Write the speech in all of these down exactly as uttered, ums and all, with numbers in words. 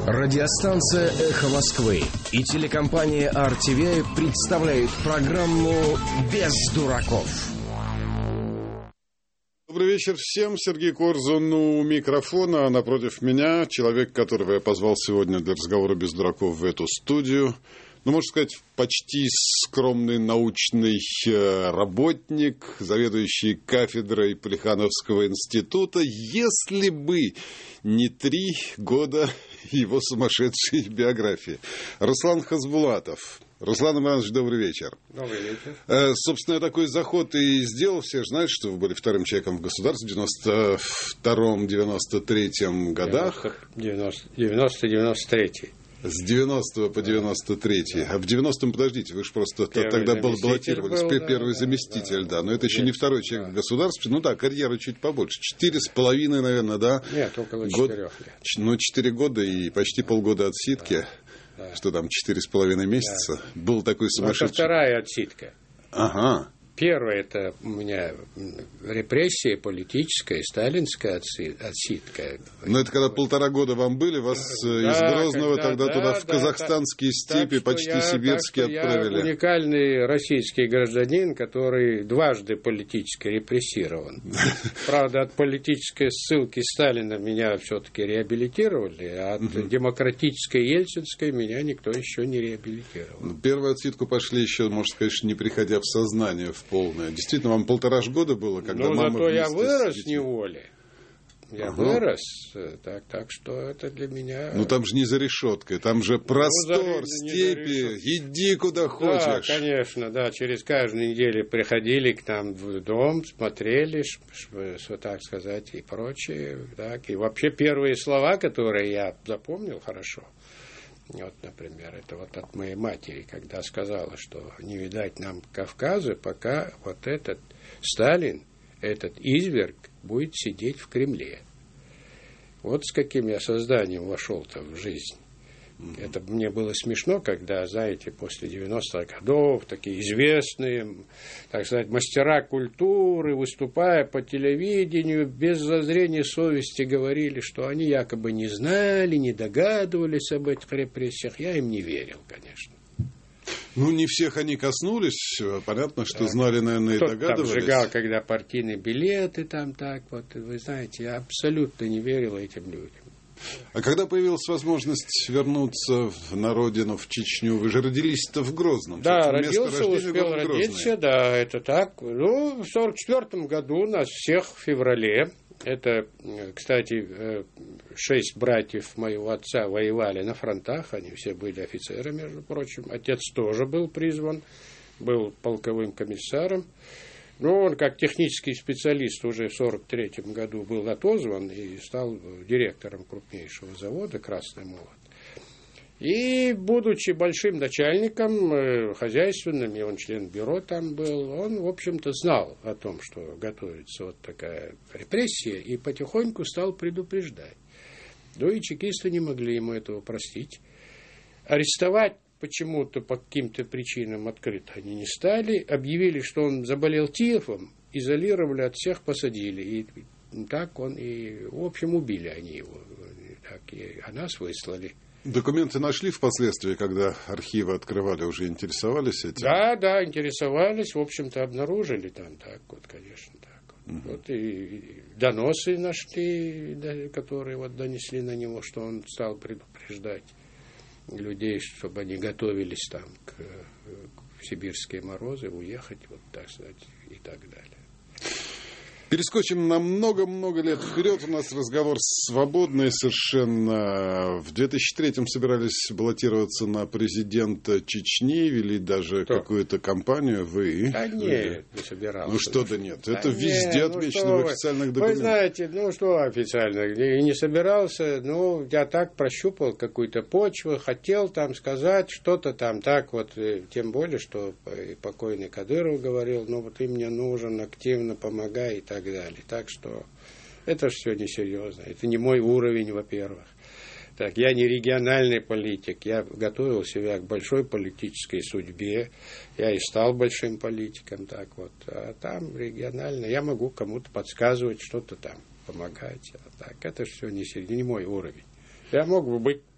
Радиостанция «Эхо Москвы» и телекомпания ар ти ви представляют программу «Без дураков». Добрый вечер всем. Сергей Корзун у микрофона. Напротив меня человек, которого я позвал сегодня для разговора без дураков в эту студию. Ну, можно сказать, почти скромный научный работник, заведующий кафедрой Плехановского института, если бы не три года его сумасшедшей биографии. Руслан Хасбулатов. Руслан Иванович, добрый вечер. Добрый вечер. Э, собственно, я такой заход и сделал. Все же знают, что вы были вторым человеком в государстве в девяносто втором — девяносто третьем годах. девяносто — девяносто третий. С девяностого по девяносто третий. А в девяностом, подождите, вы же просто первый тогда баллотировались. Был, первый да, заместитель, да. да. Но это еще Нет, не второй человек да. в государстве. Ну да, карьера чуть побольше. Четыре с половиной, наверное, да. Нет, около Год... четырех лет. Ну, четыре года и почти полгода отсидки. Да. Да. Что там, четыре с половиной месяца. Да. Был такой сумасшедший... Это вторая отсидка. Ага. Первая — это у меня репрессия политическая, сталинская отсидка. Но это когда полтора года вам были, вас да, из Грозного когда, тогда да, туда, да, в казахстанские да, степи, почти я, сибирские отправили. Я уникальный российский гражданин, который дважды политически репрессирован. Правда, от политической ссылки Сталина меня все-таки реабилитировали, а от демократической ельцинской меня никто еще не реабилитировал. Первую отсидку пошли еще, можно сказать, не приходя в сознание, в полное. Действительно, вам полтора ж года было, когда ну, мама... Ну, зато я вырос в неволе. Я ага. вырос, так, так что это для меня... Ну, там же не за решеткой, там же простор, ну, за, степи, иди куда хочешь. Да, конечно, да, через каждую неделю приходили к нам в дом, смотрели, что так сказать, и прочее. Так. И вообще первые слова, которые я запомнил хорошо, вот, например, это вот от моей матери, когда сказала, что не видать нам Кавказа, пока вот этот Сталин, этот изверг будет сидеть в Кремле. Вот с каким я созданием вошел-то в жизнь. Mm-hmm. Это мне было смешно, когда, знаете, после девяностых годов такие известные, так сказать, мастера культуры, выступая по телевидению, без зазрения совести говорили, что они якобы не знали, не догадывались об этих репрессиях. Я им не верил, конечно. Ну, не всех они коснулись. Понятно, что да. знали, наверное, Кто-то и догадывались. Кто-то сжигал, когда партийные билеты там так вот. Вы знаете, я абсолютно не верил этим людям. А когда появилась возможность вернуться на родину, в Чечню, вы же родились-то в Грозном. Да, родился, успел родиться, да, это так. Ну, в сорок четвёртом году нас всех в феврале, это, кстати, шесть братьев моего отца воевали на фронтах, они все были офицеры, между прочим. Отец тоже был призван, был полковым комиссаром. Ну, он как технический специалист уже в сорок третьем году был отозван и стал директором крупнейшего завода «Красный молот». И, будучи большим начальником хозяйственным, и он член бюро там был, он, в общем-то, знал о том, что готовится вот такая репрессия, и потихоньку стал предупреждать. Ну, и чекисты не могли ему этого простить. Арестовать почему-то по каким-то причинам открыто они не стали, объявили, что он заболел тифом, изолировали от всех, посадили. И так он и, в общем, убили они его. Так, и, а нас выслали. Документы нашли впоследствии, когда архивы открывали, уже интересовались этим? Да, да, интересовались, в общем-то, обнаружили там, так вот, конечно, так вот. Угу. Вот и, и доносы нашли, да, которые вот донесли на него, что он стал предупреждать людей, чтобы они готовились там к, к сибирские морозы, уехать, вот так сказать, и так далее. Перескочим на много-много лет вперед. У нас разговор свободный совершенно. В две тысячи третьем собирались баллотироваться на президента Чечни, вели даже Кто? какую-то кампанию. Вы? Да нет, не собирался. Ну что да нет, это да везде нет, отмечено ну в официальных документах. Вы знаете, ну что официально, и не собирался, ну я так прощупал какую-то почву, хотел там сказать что-то там так вот, тем более, что покойный Кадыров говорил, ну вот ты мне нужен, активно помогай и так далее. Так что это все несерьезно. Это не мой уровень, во-первых. Так, я не региональный политик. Я готовил себя к большой политической судьбе. Я и стал большим политиком. Так вот. А там регионально я могу кому-то подсказывать, что-то там помогать. А так, это все не, не мой уровень. Я мог бы быть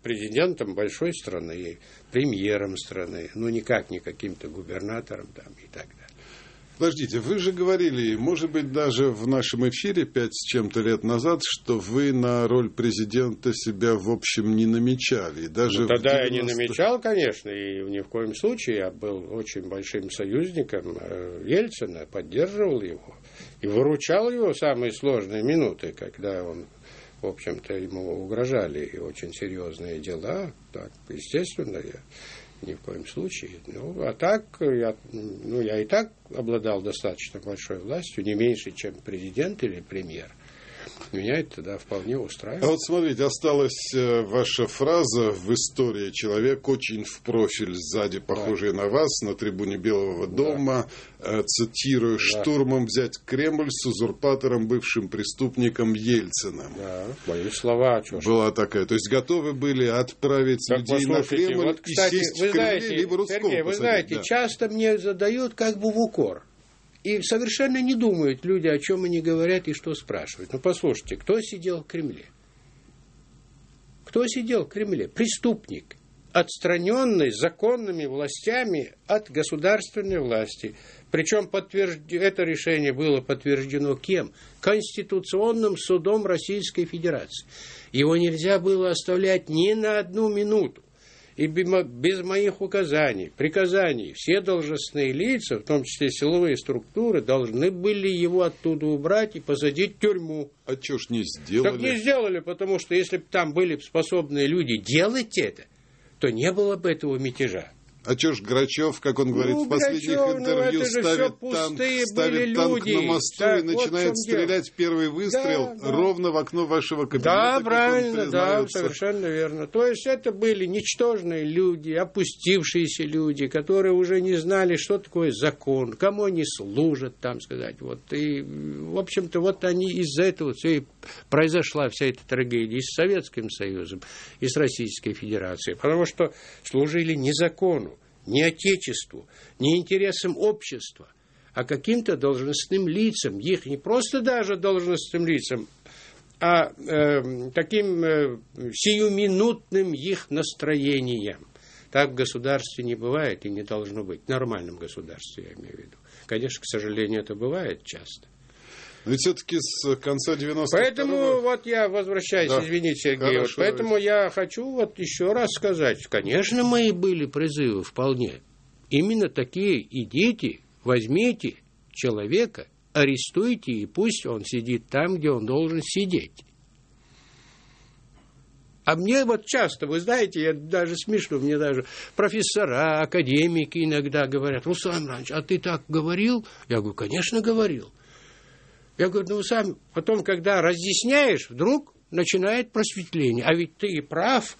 президентом большой страны, премьером страны, ну никак не каким-то губернатором там и так далее. Подождите, вы же говорили, может быть, даже в нашем эфире пять с чем-то лет назад, что вы на роль президента себя, в общем, не намечали. Даже ну, тогда девяностых... я не намечал, конечно, и ни в коем случае. Я был очень большим союзником Ельцина, поддерживал его и выручал его в самые сложные минуты, когда он, в общем-то, ему угрожали и очень серьезные дела. Так, естественно, я... Ни в коем случае. Ну, а так, я, ну, я и так обладал достаточно большой властью, не меньше, чем президент или премьер. Меня это тогда вполне устраивает. А вот смотрите, осталась ваша фраза в истории. Человек очень в профиль сзади, похожий да. на вас, на трибуне Белого дома. Да. Цитирую, да. штурмом взять Кремль с узурпатором, бывшим преступником Ельциным. Да, мои слова. Была такая. То есть готовы были отправить так, людей на Кремль вот, кстати, и сесть вы в Кремле, знаете, либо Рудского Сергей, вы посадить. знаете, да. часто мне задают как бы в укор. И совершенно не думают люди, о чем они говорят и что спрашивают. Ну, послушайте, кто сидел в Кремле? Кто сидел в Кремле? Преступник, отстраненный законными властями от государственной власти. Причем подтвержд... это решение было подтверждено кем? Конституционным судом Российской Федерации. Его нельзя было оставлять ни на одну минуту. И без моих указаний, приказаний, все должностные лица, в том числе силовые структуры, должны были его оттуда убрать и посадить в тюрьму. А что ж не сделали? Так не сделали, потому что если бы там были способные люди делать это, то не было бы этого мятежа. А что ж Грачев, как он говорит ну, в последних Грачев, интервью, ну, ставит, танк, ставит танк люди. на мосту так, и начинает вот стрелять дело. первый выстрел да, ровно в окно вашего кабинета. Да, правильно, да, совершенно верно. То есть это были ничтожные люди, опустившиеся люди, которые уже не знали, что такое закон, кому они служат, там сказать. Вот. И, в общем-то, вот они из-за этого все и произошла вся эта трагедия и с Советским Союзом, и с Российской Федерацией. Потому что служили не закону, не отечеству, не интересам общества, а каким-то должностным лицам, их не просто даже должностным лицам, а э, таким э, сиюминутным их настроением. Так в государстве не бывает и не должно быть. В нормальном государстве, я имею в виду. Конечно, к сожалению, это бывает часто. Но ведь все-таки с конца девяностых Поэтому второго... вот я возвращаюсь, да. извините, Сергей, вот поэтому я хочу вот еще раз сказать, конечно, мои были призывы вполне. Именно такие: идите, возьмите человека, арестуйте, и пусть он сидит там, где он должен сидеть. А мне вот часто, вы знаете, я даже смешно, мне даже профессора, академики иногда говорят: Руслан Иванович, а ты так говорил? Я говорю: конечно, говорил. Я говорю: ну, сам потом, когда разъясняешь, вдруг начинает просветление. А ведь ты прав.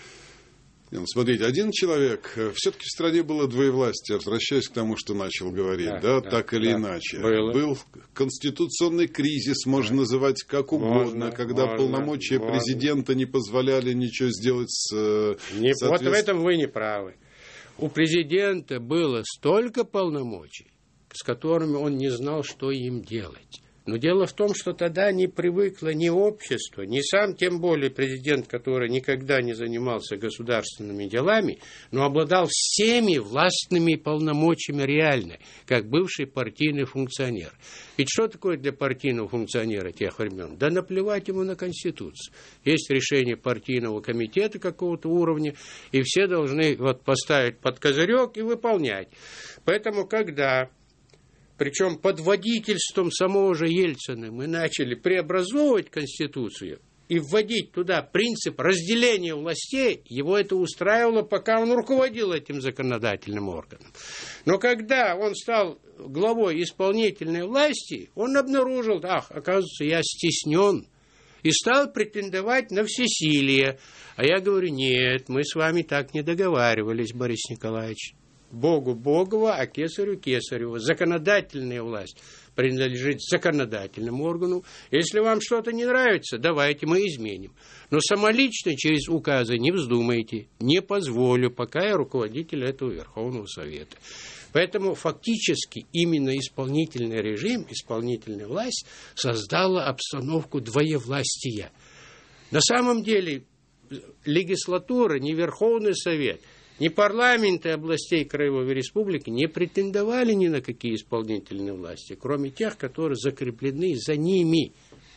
Ну, смотрите, один человек, все-таки в стране было двоевластие, возвращаясь к тому, что начал говорить, да, да, да так или да, иначе. Было. Был конституционный кризис, можно да. называть как угодно, можно, когда можно, полномочия можно. президента не позволяли ничего сделать с... Не, соответственно... Вот в этом вы не правы. У президента было столько полномочий, с которыми он не знал, что им делать. Но дело в том, что тогда не привыкло ни общество, ни сам, тем более президент, который никогда не занимался государственными делами, но обладал всеми властными полномочиями реально, как бывший партийный функционер. Ведь что такое для партийного функционера тех времен? Да наплевать ему на Конституцию. Есть решение партийного комитета какого-то уровня, и все должны вот поставить под козырек и выполнять. Поэтому, когда... Причем под водительством самого же Ельцина мы начали преобразовывать Конституцию и вводить туда принцип разделения властей. Его это устраивало, пока он руководил этим законодательным органом. Но когда он стал главой исполнительной власти, он обнаружил: ах, оказывается, я стеснен, и стал претендовать на всесилие. А я говорю: нет, мы с вами так не договаривались, Борис Николаевич. Богу Богова, а кесарю Кесарева. Законодательная власть принадлежит законодательному органу. Если вам что-то не нравится, давайте мы изменим. Но самолично через указы не вздумайте. Не позволю, пока я руководитель этого Верховного Совета. Поэтому фактически именно исполнительный режим, исполнительная власть создала обстановку двоевластия. На самом деле легислатура, ни Верховный Совет, ни парламенты областей Краевой Республики не претендовали ни на какие исполнительные власти, кроме тех, которые закреплены за ними.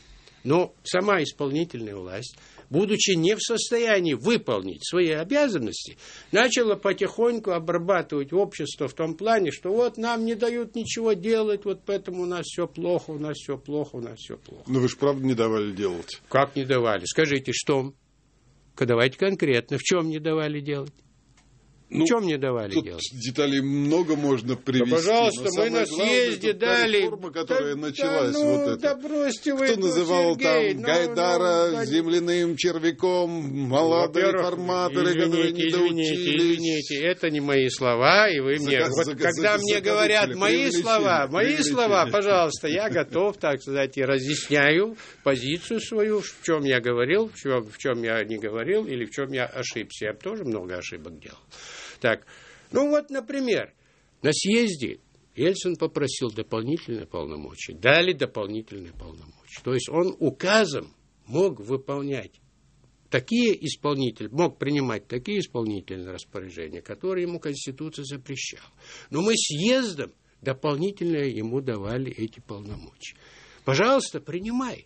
Но сама исполнительная власть, будучи не в состоянии выполнить свои обязанности, начала потихоньку обрабатывать общество в том плане, что вот нам не дают ничего делать, вот поэтому у нас все плохо, у нас все плохо, у нас все плохо. Но вы же правда не давали делать. Как не давали? Скажите, что? Давайте конкретно. В чем не давали делать? Ну, в чем не давали тут делать? Деталей много можно привести. Да, пожалуйста, мы на съезде дали. Реформа, которая да, началась, да, ну, вот это. Да бросьте вы, кто называл Сергей, там ну, Гайдара ну, да, земляным червяком, молодые реформаторы, извините, которые не извините, доучились. Извините, это не мои слова, и вы мне... Заказ, вот заказ, когда заказ, мне говорят мои слова, мои слова, пожалуйста, я готов, так сказать, и разъясняю позицию свою, в чем я говорил, в чем, в чем я не говорил, или в чем я ошибся. Я тоже много ошибок делал. Так, ну вот, например, на съезде Ельцин попросил дополнительные полномочия, дали дополнительные полномочия. То есть он указом мог выполнять такие исполнители, мог принимать такие исполнительные распоряжения, которые ему Конституция запрещала. Но мы съездом дополнительно ему давали эти полномочия. Пожалуйста, принимай.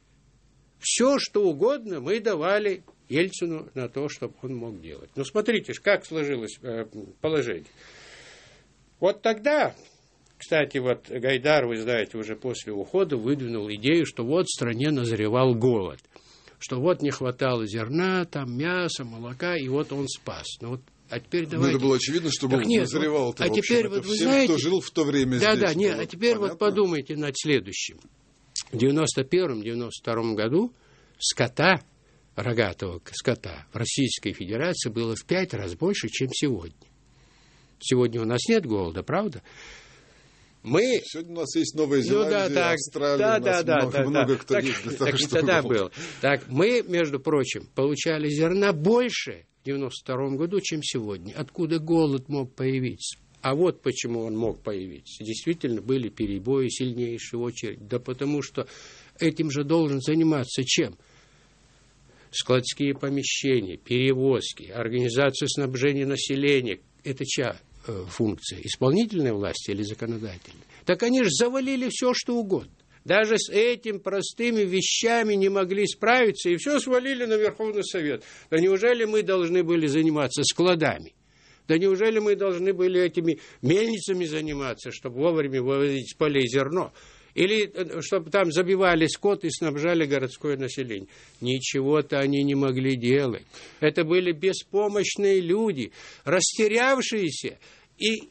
Все, что угодно мы давали Ельцину на то, чтобы он мог делать. Но смотрите, как сложилось э, положение. Вот тогда, кстати, вот Гайдар, вы знаете, уже после ухода выдвинул идею, что вот в стране назревал голод, что вот не хватало зерна, там мяса, молока, и вот он спас. Ну, вот, а теперь давайте... Ну, это было очевидно, что голод назревал. А теперь вот вы знаете... кто жил в то время да, здесь. Да, да, нет, было а теперь понятно? Вот подумайте над следующим. В девяносто первом — девяносто втором году скота, рогатого скота в Российской Федерации было в пять раз больше, чем сегодня. Сегодня у нас нет голода, правда? Мы... Сегодня у нас есть Новая Зеландия, ну, да, так, Австралия, да, у нас да, много, да, много да, кто так, есть для так, того, и тогда голод. было. Так, мы, между прочим, получали зерна больше в девяносто втором году, чем сегодня. Откуда голод мог появиться? А вот почему он мог появиться. Действительно, были перебои, сильнейшие очереди. Да потому что этим же должен заниматься чем? Складские помещения, перевозки, организация снабжения населения. Это чья э, функция? Исполнительной власти или законодательной? Так они же завалили все, что угодно. Даже с этим простыми вещами не могли справиться, и все свалили на Верховный Совет. Да неужели мы должны были заниматься складами? Да неужели мы должны были этими мельницами заниматься, чтобы вовремя вывозить с полей зерно? Или чтобы там забивали скот и снабжали городское население. Ничего-то они не могли делать. Это были беспомощные люди, растерявшиеся и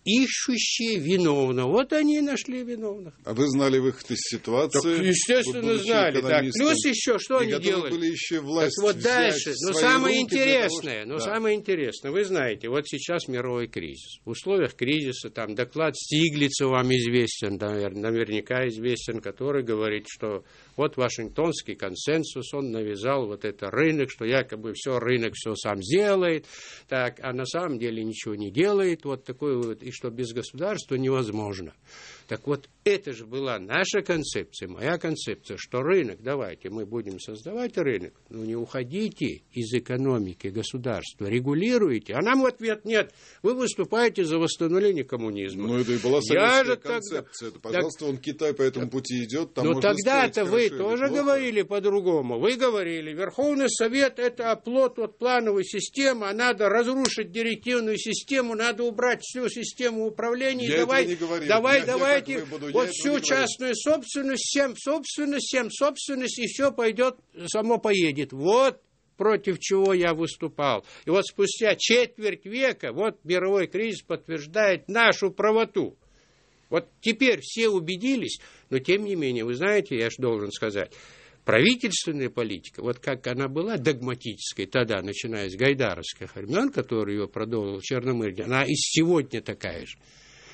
ищущие виновного. Вот они и нашли виновных. А вы знали выход из ситуации? Так, естественно, знали. Так, плюс еще, что они делали? Были еще власть так вот дальше. Но самое интересное, того, но да. самое интересное, вы знаете, вот сейчас мировой кризис. В условиях кризиса, там, доклад Стиглица вам известен, наверняка известен, который говорит, что вот Вашингтонский консенсус, он навязал вот это рынок, что якобы все, рынок все сам сделает, так, а на самом деле ничего не делает, вот такой вот, и что без государства невозможно. Так вот, это же была наша концепция, моя концепция, что рынок, давайте мы будем создавать рынок, но не уходите из экономики государства, регулируйте. А нам в ответ нет, вы выступаете за восстановление коммунизма. Ну, это и была советская концепция. Тогда... Это, пожалуйста, он Китай по этому пути идет. Там но тогда-то вы тоже говорили по-другому. Вы говорили, Верховный Совет – это оплот от плановой системы, а надо разрушить директивную систему, надо убрать всю систему управления. Я давай, этого не говорил. давай, я, давайте я буду, вот всю частную собственность, всем собственность, всем собственность, и все пойдет, само поедет. Вот против чего я выступал. И вот спустя четверть века, вот мировой кризис подтверждает нашу правоту. Вот теперь все убедились, но тем не менее, вы знаете, я же должен сказать, правительственная политика, вот как она была догматической тогда, начиная с гайдаровских времен, который ее продолжил Черномырдин, она и сегодня такая же.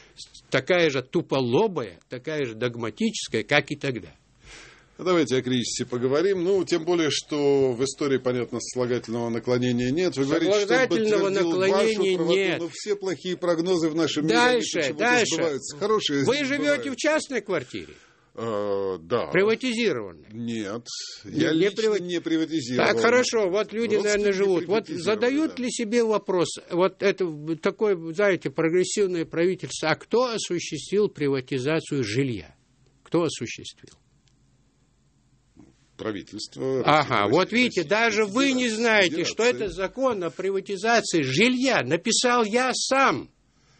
Такая же туполобая, такая же догматическая, как и тогда. Давайте о кризисе поговорим. Ну, тем более, что в истории, понятно, сослагательного наклонения нет. Вы говорите, что он подтвердил наклонения вашу правоту, нет. Но все плохие прогнозы в нашем дальше, мире дальше. сбываются. Хорошие Вы живете бывают. в частной квартире? Э, да. Приватизированы. Нет, не, я не лично прив... не приватизировал. Так, хорошо, вот люди, Родственники наверное, живут. Вот задают да. ли себе вопрос, вот это такое, знаете, прогрессивное правительство, а кто осуществил приватизацию жилья? Кто осуществил? Правительство. Ага, России, вот видите, России, даже России, вы не знаете, Федерации. что это закон о приватизации жилья. Написал я сам.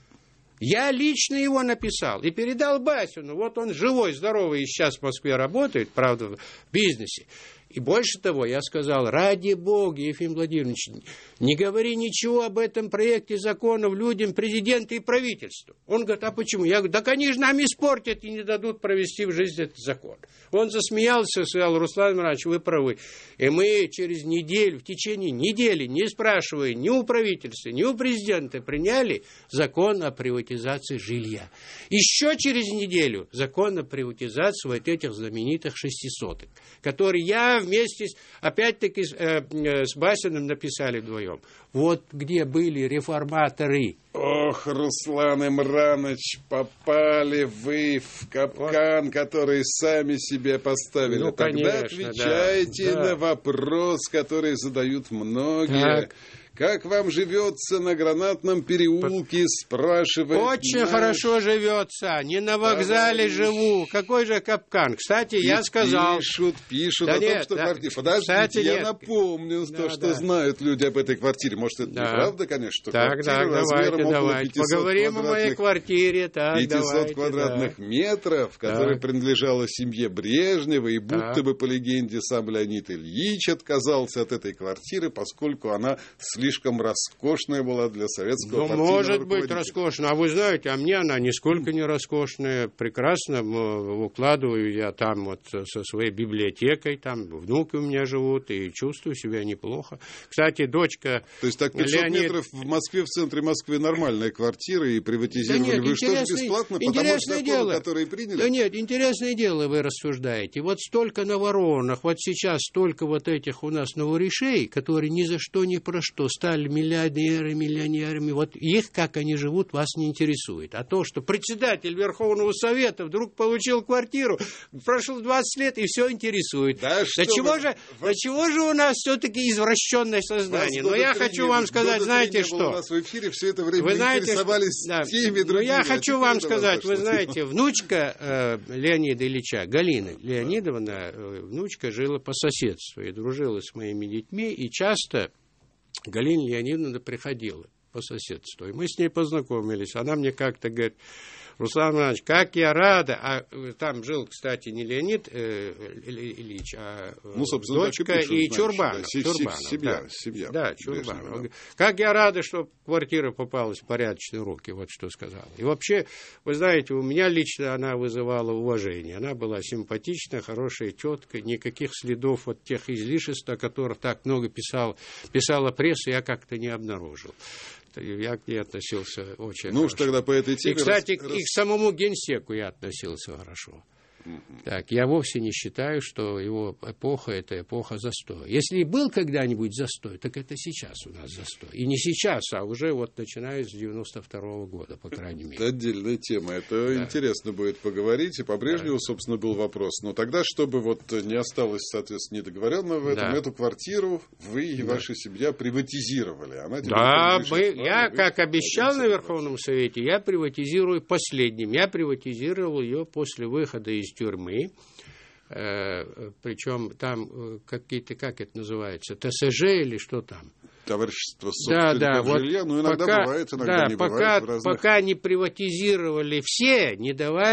Я лично его написал и передал Басину. Вот он живой, здоровый и сейчас в Москве работает, правда, в бизнесе. И больше того, я сказал, ради Бога, Ефим Владимирович, не говори ничего об этом проекте законов людям, президенту и правительству. Он говорит, а почему? Я говорю, так они же нам испортят и не дадут провести в жизнь этот закон. Он засмеялся, сказал, Руслан Иванович, вы правы. И мы через неделю, в течение недели, не спрашивая ни у правительства, ни у президента, приняли закон о приватизации жилья. Еще через неделю закон о приватизации вот этих знаменитых шестисоток, который я вместе, с, опять-таки, с, э, с Басиным написали вдвоем. Вот где были реформаторы. Ох, Руслан Имранович, попали вы в капкан, вот. Который сами себе поставили. Ну, Тогда конечно, отвечайте да, на да. вопрос, который задают многие. Так. Как вам живется на Гранатном переулке, спрашивает Очень наш... хорошо живется. Не на вокзале Товарищ. живу. Какой же капкан? Кстати, И я сказал... Пишут, пишут да о нет, том, что да. квартира... Подождите, Кстати, я нет. напомню, Да, то, что да. знают люди об этой квартире. Может, это Да. неправда, конечно, что так, квартира так, размером давайте, около давайте. пятисот Поговорим о моей квартире. Так, пятьсот давайте, квадратных да. метров, которая Так. принадлежала семье Брежнева, и будто Так. бы, по легенде, сам Леонид Ильич отказался от этой квартиры, поскольку она слишком роскошная была для советского Ну, партийного может быть, руководителя. роскошная. А вы знаете, а мне она нисколько не роскошная. Прекрасно укладываю я там вот со своей библиотекой. Там внуки у меня живут, и чувствую себя неплохо. Кстати, дочка... То есть так пятьсот Леонид... метров в Москве, в центре Москвы нормальная квартира, и приватизировали да нет, вы что же бесплатно? Потому что законы, которые приняли? Да нет, интересное дело вы рассуждаете. Вот столько наворованных, вот сейчас столько вот этих у нас новоришей, которые ни за что, ни про что стали миллионерами, миллионерами. Вот их, как они живут, вас не интересует. А то, что председатель Верховного Совета вдруг получил квартиру, прошло двадцать лет, и все интересует. Да, до, чего вы... же, до чего же у нас все-таки извращенное сознание? Но я хочу вам сказать, знаете что? У нас в эфире все это время вы знаете, интересовались да, теми другими. Но я хочу а вам сказать, вы знаете, внучка э, Леонида Ильича, Галина Леонидовна, э, внучка жила по соседству и дружила с моими детьми, и часто Галина Леонидовна приходила по соседству. И мы с ней познакомились. Она мне как-то говорит, Руслан Иванович, как я рада. А там жил, кстати, не Леонид э, Ильич, а ну, дочка и, пишут, и Чурбанов. Да, Чурбанов, семья, да. семья. Да, Чурбанов. Да. Как я рада, что квартира попалась в порядочные руки, вот что сказала. И вообще, вы знаете, у меня лично она вызывала уважение. Она была симпатичная, хорошая тетка, никаких следов от тех излишеств, о которых так много писал, писала пресса, я как-то не обнаружил. Я к ней относился очень ну, хорошо. Уж тогда по этой теме... И, кстати, раз... и к самому генсеку я относился хорошо. Uh-huh. Так, я вовсе не считаю, что его эпоха – это эпоха застоя. Если и был когда-нибудь застой, так это сейчас у нас застой. И не сейчас, а уже вот начиная с девяносто второго года, по крайней мере. Это отдельная тема. Это да. интересно будет поговорить. И по-прежнему, да. собственно, был вопрос. Но тогда, чтобы вот не осталось, соответственно, недоговоренного в этом, да. эту квартиру вы и да. ваша семья приватизировали. Она да, мы, я, как обещал на Верховном Совете, я приватизирую последним. Я приватизировал ее после выхода из тюрьмы, э, причем там какие-то, как это называется, ТСЖ или что там? Товарищество да, да, вот жилья, ну иногда пока, бывает, иногда да, не пока, бывает. В разных... Пока не приватизировали все, не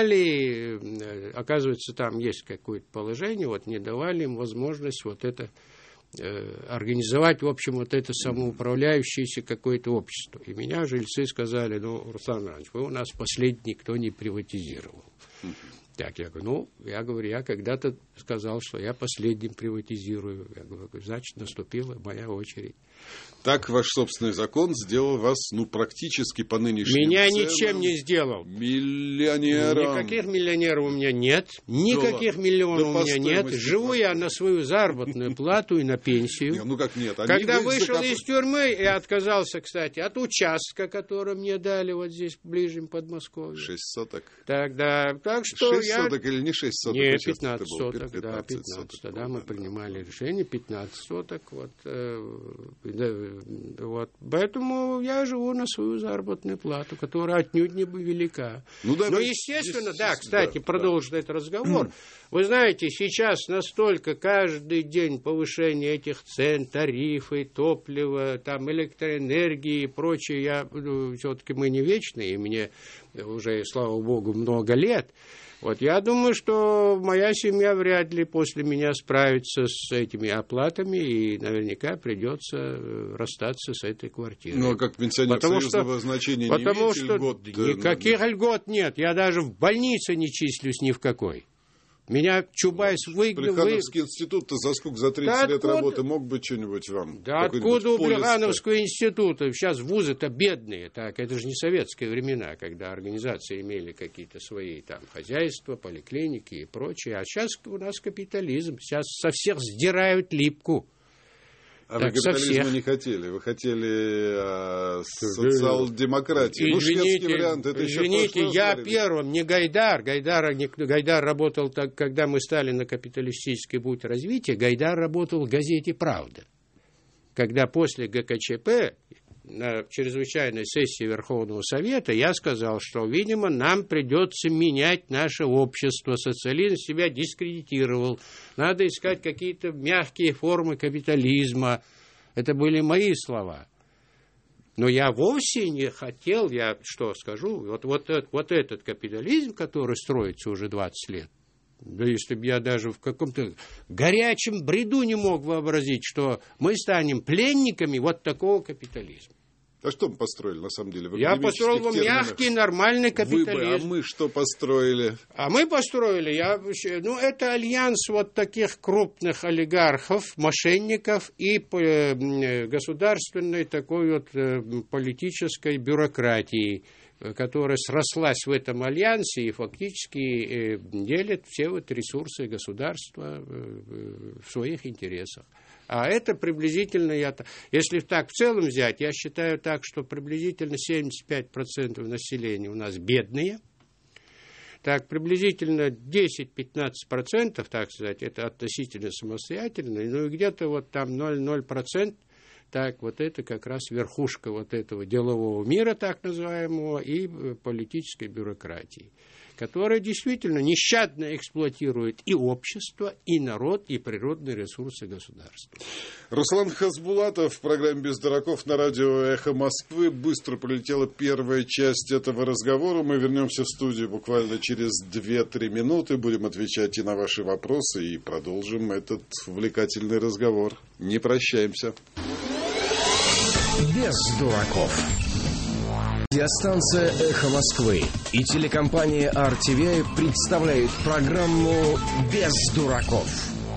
давали, оказывается, там есть какое-то положение, вот не давали им возможность вот это организовать, в общем, вот это самоуправляющееся какое-то общество. И меня жильцы сказали, ну, Руслан Иванович, вы у нас последний, кто не приватизировал. Так, я говорю, ну, я говорю, я когда-то сказал, что я последним приватизирую. Я говорю, значит, наступила моя очередь. Так ваш собственный закон сделал вас, ну, практически по нынешним Меня ценам ничем не сделал. Миллионером. Никаких миллионеров у меня нет. Никаких да, миллионов да у меня нет. Живу я на свою заработную плату и на пенсию. Не, ну как нет? Они Когда вышел закап... из тюрьмы, я отказался, кстати, от участка, который мне дали вот здесь, ближе в Подмосковье. Шесть соток. Так, да. Так что я... соток или не шесть соток? Нет, пятнадцать соток, да, пятнадцать, тогда мы принимали решение, пятнадцать соток, вот, э, да, вот, поэтому я живу на свою заработную плату, которая отнюдь не велика. Ну, да, Но, естественно, здесь, да, кстати, да, продолжить да. этот разговор, вы знаете, сейчас настолько каждый день повышение этих цен, тарифы, топлива, там, электроэнергии и прочее, я, ну, все-таки мы не вечные, и мне уже, слава богу, много лет. Вот я думаю, что моя семья вряд ли после меня справится с этими оплатами, и наверняка придется расстаться с этой квартирой. Ну, а как пенсионер союзного значения не потому имеете что льгот? Никаких льгот нет. Я даже в больнице не числюсь ни в какой. Меня Чубайс выгнал. Плехановский вы... институт-то за сколько? За тридцать да лет откуда... работы мог бы что-нибудь вам? Да откуда у Плехановского института? Сейчас вузы-то бедные. Так, это же не советские времена, когда организации имели какие-то свои там хозяйства, поликлиники и прочее. А сейчас у нас капитализм. Сейчас со всех сдирают липку. А так, вы капитализма не хотели, вы хотели а, социал-демократии. Ну, шведский вариант, это извините, еще я первым, не Гайдар. Гайдар, не, Гайдар работал, так, когда мы стали на капиталистический путь развития, Гайдар работал в газете «Правда». Когда после ГКЧП на чрезвычайной сессии Верховного Совета я сказал, что, видимо, нам придется менять наше общество. Социализм себя дискредитировал. Надо искать какие-то мягкие формы капитализма. Это были мои слова. Но я вовсе не хотел, я что скажу, вот, вот, вот этот капитализм, который строится уже двадцать лет, да если бы я даже в каком-то горячем бреду не мог вообразить, что мы станем пленниками вот такого капитализма. А что мы построили, на самом деле? Я построил вам мягкий, нормальный капитализм. Вы бы, а мы что построили? А мы построили, я, ну, это альянс вот таких крупных олигархов, мошенников и государственной такой вот политической бюрократии, которая срослась в этом альянсе и фактически делит все вот ресурсы государства в своих интересах. А это приблизительно, я, если так в целом взять, я считаю так, что приблизительно семьдесят пять процентов населения у нас бедные. Так, приблизительно десять-пятнадцать процентов, так сказать, это относительно самостоятельно, ну и где-то вот там ноль целых ноль сотых процента, так, вот это как раз верхушка вот этого делового мира, так называемого, и политической бюрократии, которая действительно нещадно эксплуатирует и общество, и народ, и природные ресурсы государства. Руслан Хасбулатов в программе «Без дураков» на радио «Эхо Москвы». Быстро пролетела первая часть этого разговора. Мы вернемся в студию буквально через две-три минуты. Будем отвечать и на ваши вопросы, и продолжим этот увлекательный разговор. Не прощаемся. Без дураков. Радиостанция «Эхо Москвы» и телекомпания ар ти ви представляют программу «Без дураков».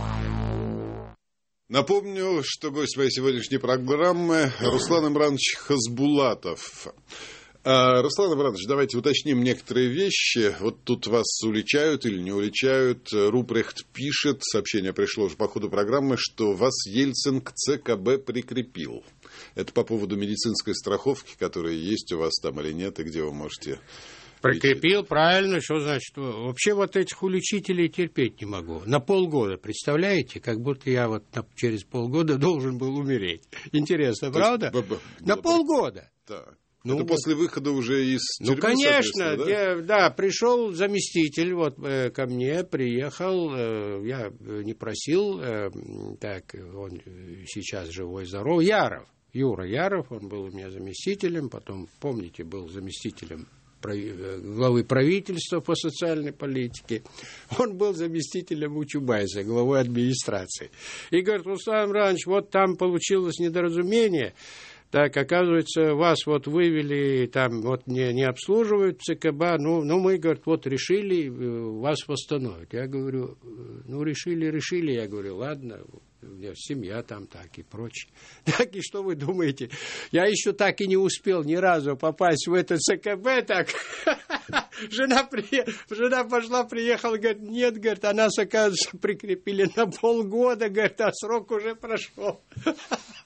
Напомню, что гость моей сегодняшней программы Руслан Имранович Хасбулатов. Руслан Имранович, давайте уточним некоторые вещи. Вот тут вас уличают или не уличают. Рупрехт пишет, сообщение пришло уже по ходу программы, что вас Ельцин к ЦКБ прикрепил. Это по поводу медицинской страховки, которая есть у вас там или нет, и где вы можете... Прикрепил, правильно, что значит? Вообще вот этих уличителей терпеть не могу. На полгода, представляете? Как будто я вот через полгода должен был умереть. Интересно, правда? На полгода. Так. Ну, это вот. После выхода уже из тюрьмы, ну, конечно, да? Я, да, пришел заместитель вот э, ко мне, приехал, э, я не просил, э, так, он сейчас живой, здоров, Яров, Юра Яров, он был у меня заместителем, потом, помните, был заместителем главы правительства по социальной политике, он был заместителем у Чубайса, главой администрации. И говорит: Руслан Имранович, вот там получилось недоразумение. Так, оказывается, вас вот вывели, там вот не, не обслуживают ЦКБ, ну, ну мы, говорит, вот решили вас восстановить. Я говорю, ну, решили, решили, я говорю, ладно, у меня семья там так и прочее. Так, и что вы думаете, я еще так и не успел ни разу попасть в это ЦКБ, так, жена, при... жена пошла, приехала, говорит, нет, говорит, а нас, оказывается, прикрепили на полгода, говорит, а срок уже прошел.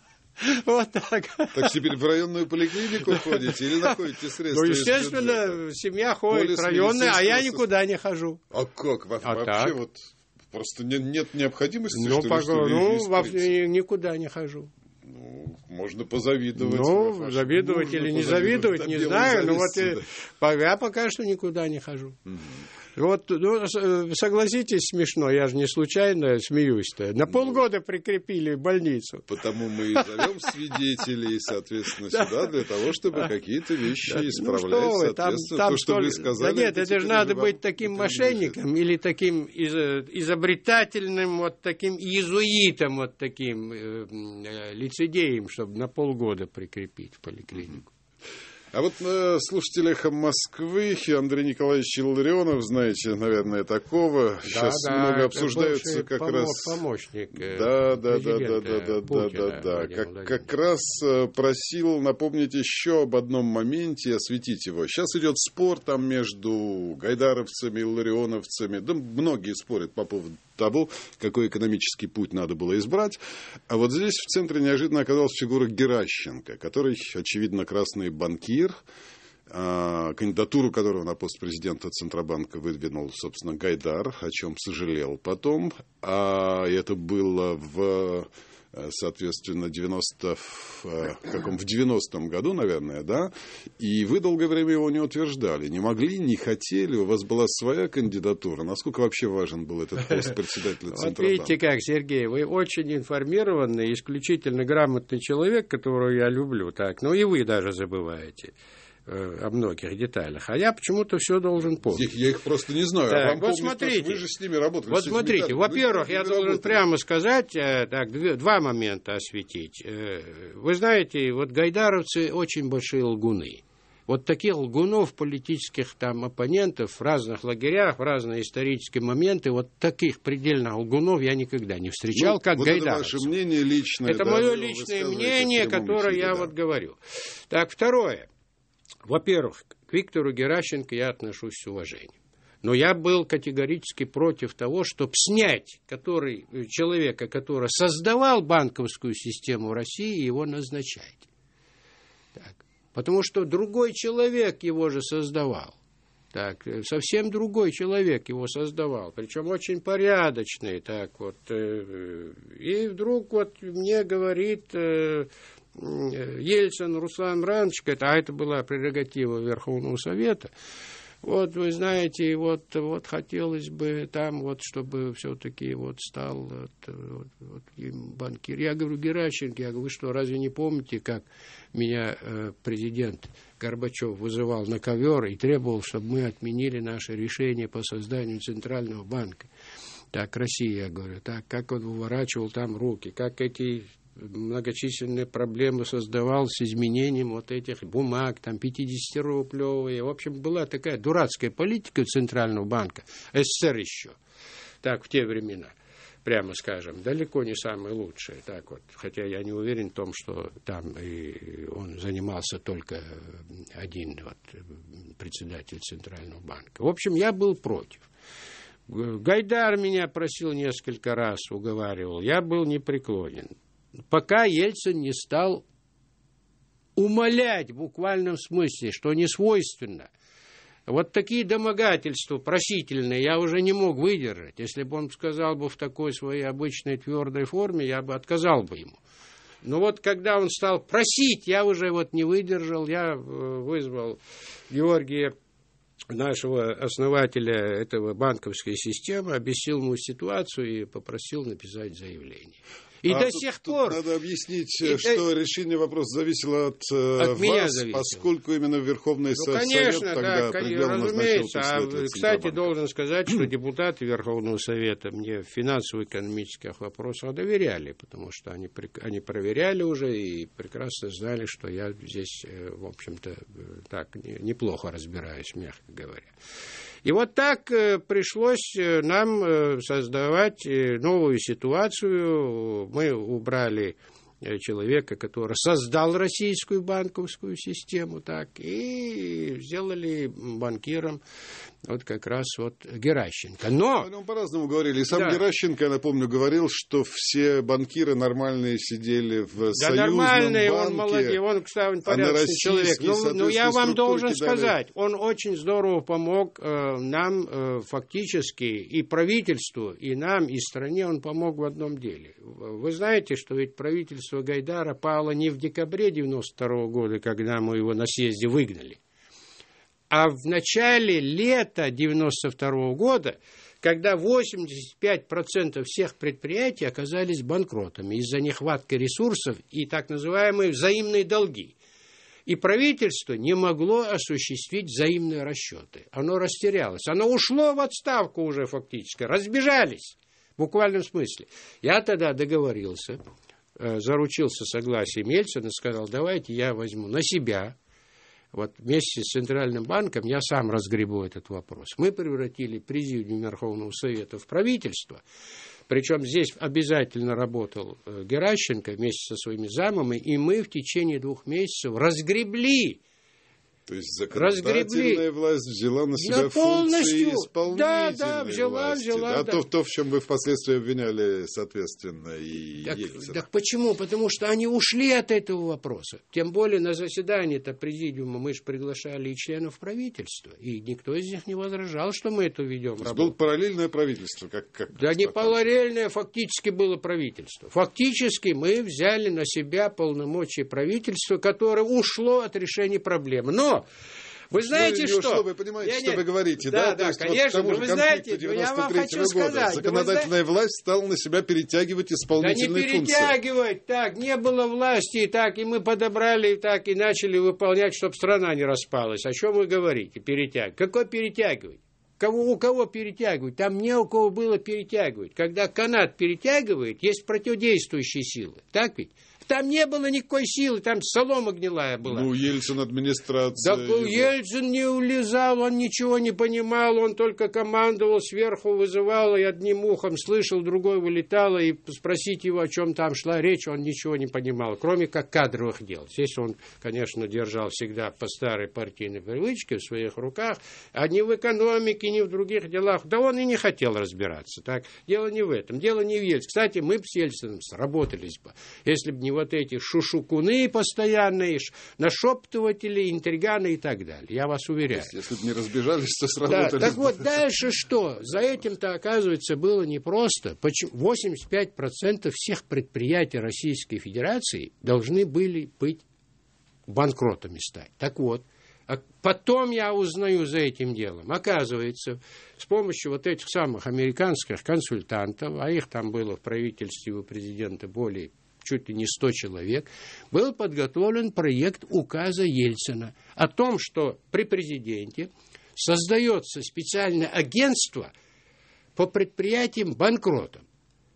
Вот так. Так теперь в районную поликлинику ходите или находите средства? Ну, естественно, семья ходит в районную, а я никуда не хожу. А как? Вообще вот просто нет необходимости, ну, что ли, Ну, вообще никуда не хожу. Ну, можно позавидовать. Ну, завидовать или не завидовать, не знаю. Но вот я пока что никуда не хожу. Вот, ну, согласитесь, смешно, я же не случайно смеюсь-то. На полгода прикрепили больницу. Потому мы и зовем свидетелей, соответственно, сюда для того, чтобы какие-то вещи исправлять, соответственно, то, что вы сказали. Да нет, это же надо быть таким мошенником или таким изобретательным, вот таким иезуитом, вот таким лицедеем, чтобы на полгода прикрепить в поликлинику. А вот э, слушатель «Эхо Москвы» Андрей Николаевич Илларионов, знаете, наверное, такого. Да, сейчас да, много обсуждается как помо- раз... помощник да, да, да, да, да, да, да, да, да. Как, как раз просил напомнить еще об одном моменте и осветить его. Сейчас идет спор там между гайдаровцами, илларионовцами. Да многие спорят по поводу того, какой экономический путь надо было избрать. А вот здесь в центре неожиданно оказалась фигура Геращенко, который, очевидно, красный банкир, кандидатуру которого на пост президента Центробанка выдвинул, собственно, Гайдар, о чем сожалел потом. А это было в... соответственно, девяносто, в, каком, в девяностом году, наверное, да, и вы долгое время его не утверждали, не могли, не хотели, у вас была своя кандидатура. Насколько вообще важен был этот пост председателя Центробанка? Вот видите как, Сергей, вы очень информированный, исключительно грамотный человек, которого я люблю, так, ну и вы даже забываете о многих деталях. А я почему-то все должен помнить. Я их просто не знаю. Так, а вам вот помнить, смотрите, вы же с ними работали. Вот смотрите, во-первых, я должен работали. прямо сказать, так, два момента осветить. Вы знаете, вот гайдаровцы очень большие лгуны. Вот таких лгунов, политических там оппонентов в разных лагерях, в разные исторические моменты, вот таких предельно лгунов я никогда не встречал, ну, как вот гайдаровцы. Это ваше мнение личное. Это да, мое личное мнение, которое эфире, я да. вот говорю. Так, второе. Во-первых, к Виктору Геращенко я отношусь с уважением. Но я был категорически против того, чтобы снять который, человека, который создавал банковскую систему в России, его назначать. Так. Потому что другой человек его же создавал. Так, совсем другой человек его создавал, причем очень порядочный. Так, вот, и вдруг вот мне говорит... Ельцин Руслан Иванович, а это была прерогатива Верховного Совета, вот вы знаете, вот, вот хотелось бы там, вот, чтобы все-таки вот стал вот, вот, вот, банкир. Я говорю, Геращенко, я говорю, вы что, разве не помните, как меня э, президент Горбачев вызывал на ковер и требовал, чтобы мы отменили наше решение по созданию Центрального банка? Так, Россия, я говорю, так, как он выворачивал там руки, как эти... многочисленные проблемы создавал с изменением вот этих бумаг, там, пятидесятирублевые. В общем, была такая дурацкая политика Центрального банка, СССР еще, так, в те времена, прямо скажем, далеко не самая лучшая, так вот, хотя я не уверен в том, что там и он занимался только один вот, председатель Центрального банка. В общем, я был против. Гайдар меня просил несколько раз, уговаривал, я был непреклонен. Пока Ельцин не стал умолять в буквальном смысле, что не свойственно. Вот такие домогательства просительные я уже не мог выдержать. Если бы он сказал бы в такой своей обычной твердой форме, я бы отказал бы ему. Но вот когда он стал просить, я уже вот не выдержал. Я вызвал Георгия, нашего основателя этого банковской системы, объяснил ему ситуацию и попросил написать заявление. И а до тут, сих тут пор... надо объяснить, и, что и, решение вопроса зависело от, от вас, зависело. Поскольку именно Верховный ну, Совет конечно, тогда да, определил, разумеется. А, кстати, должен сказать, что депутаты Верховного Совета мне в финансово-экономических вопросах доверяли, потому что они, они проверяли уже и прекрасно знали, что я здесь, в общем-то, так неплохо разбираюсь, мягко говоря. И вот так э, пришлось нам э, создавать э, новую ситуацию. Мы убрали человека, который создал российскую банковскую систему, так, и сделали банкиром вот как раз вот Геращенко. Но... Мы по-разному говорили. И сам да. Геращенко, я напомню, говорил, что все банкиры нормальные сидели в да союзном нормальные, банке. Он молодец, он, кстати, он порядочный а человек. Но, но я вам должен кидали... сказать, он очень здорово помог э, нам э, фактически, и правительству, и нам, и стране, он помог в одном деле. Вы знаете, что ведь правительство Гайдара пало не в декабре девяносто второго года, когда мы его на съезде выгнали, а в начале лета девяносто второго года, когда восемьдесят пять процентов всех предприятий оказались банкротами из-за нехватки ресурсов и так называемые взаимные долги. И правительство не могло осуществить взаимные расчеты. Оно растерялось. Оно ушло в отставку уже фактически. Разбежались. В буквальном смысле. Я тогда договорился, заручился согласием Ельцина, сказал, давайте я возьму на себя. Вот вместе с Центральным банком я сам разгребу этот вопрос. Мы превратили Президиум Верховного Совета в правительство. Причем здесь обязательно работал Геращенко вместе со своими замами, и мы в течение двух месяцев разгребли. То есть законодательная разгребли. Власть взяла на себя да, функции исполнительной да, да, взяла, власти. Взяла, да, да. То, то, в чем вы впоследствии обвиняли, соответственно, и так, Ельцина. Так почему? Потому что они ушли от этого вопроса. Тем более на заседании-то президиума мы же приглашали и членов правительства. И никто из них не возражал, что мы это ведем. То есть было параллельное правительство? Как, как, да не параллельное, фактически было правительство. Фактически мы взяли на себя полномочия правительства, которое ушло от решения проблемы. Но вы знаете, ну, что... Вы понимаете, я что не... вы говорите, да? Да, да, конечно, вот но вы знаете, я вам хочу года сказать... законодательная вы... власть стала на себя перетягивать исполнительные функции. Да не перетягивать, функции. Так, не было власти, так, и мы подобрали, так, и начали выполнять, чтобы страна не распалась. О чем вы говорите, перетягивать? Какой перетягивать? Кого, у кого перетягивать? Там не у кого было перетягивать. Когда канат перетягивает, есть противодействующие силы. Так ведь? Там не было никакой силы, там солома гнилая была. Ну, Ельцин администрация. Да, Ельцин не улезал, он ничего не понимал, он только командовал, сверху вызывал, и одним ухом слышал, другой вылетало, и спросить его, о чем там шла речь, он ничего не понимал, кроме как кадровых дел. Здесь он, конечно, держал всегда по старой партийной привычке в своих руках, а не в экономике, не в других делах. Да он и не хотел разбираться. Так? Дело не в этом, дело не в Ельцине. Кстати, мы бы с Ельциным сработались бы, если бы не вот эти шушукуны постоянные, нашептыватели, интриганы и так далее. Я вас уверяю. Если, если бы не разбежались, то сработались. Да, так вот, дальше что? За этим-то, оказывается, было непросто. восемьдесят пять процентов всех предприятий Российской Федерации должны были быть банкротами стать. Так вот, потом я узнаю за этим делом. Оказывается, с помощью вот этих самых американских консультантов, а их там было в правительстве у президента более чуть ли не сто человек, был подготовлен проект указа Ельцина о том, что при президенте создается специальное агентство по предприятиям-банкротам.